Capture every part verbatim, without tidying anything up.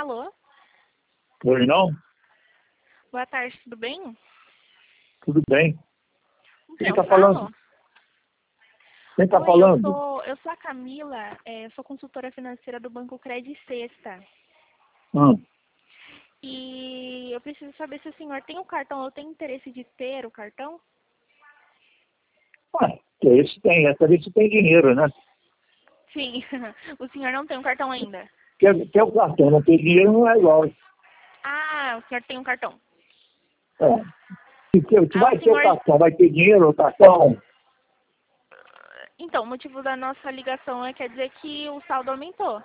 Alô? Oi, não? Boa tarde, tudo bem? Tudo bem. Quem Então, está falando? Quem está Oi, falando? eu sou, eu sou a Camila, é, eu sou consultora financeira do Banco Credit Sexta. Hum. E eu preciso saber se o senhor tem o cartão, eu tenho interesse de ter o cartão? Ué, que isso tem, essa vez você tem dinheiro, né? Sim, o senhor não tem um cartão ainda. Quer, quer o cartão, não tem dinheiro, não é igual. Ah, o senhor tem um cartão. É. Se, se Ah, vai o ter o senhor... cartão, vai ter dinheiro o cartão? Então, o motivo da nossa ligação é quer dizer que o saldo aumentou.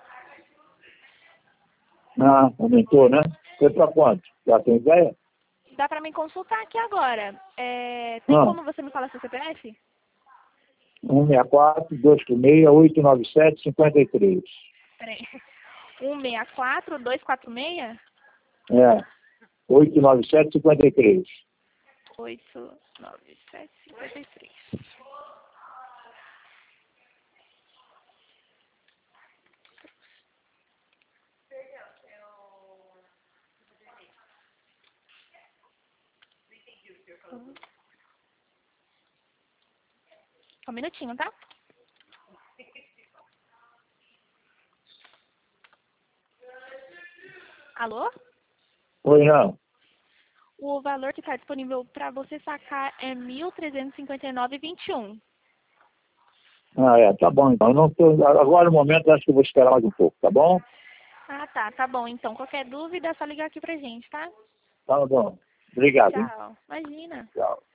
Ah, aumentou, né? Foi para quanto? Já tem ideia? Dá pra me consultar aqui agora. É, tem Ah, como você me falar seu C P F? um seis quatro, dois seis, oito nove sete, cinco três. Peraí. um seis quatro, dois quatro seis? É, oito nove sete, cinco três. oito nove sete cinco três. Só um minutinho, tá? Alô? Oi, não. O valor que está disponível para você sacar é mil trezentos e cinquenta e nove vírgula vinte e um. Ah, é, tá bom então. Eu não tô, agora no momento acho que eu vou esperar mais um pouco, tá bom? Ah, tá. Tá bom. Então, qualquer dúvida é só ligar aqui pra gente, tá? Tá bom. Obrigado, hein? Tchau. Imagina. Tchau.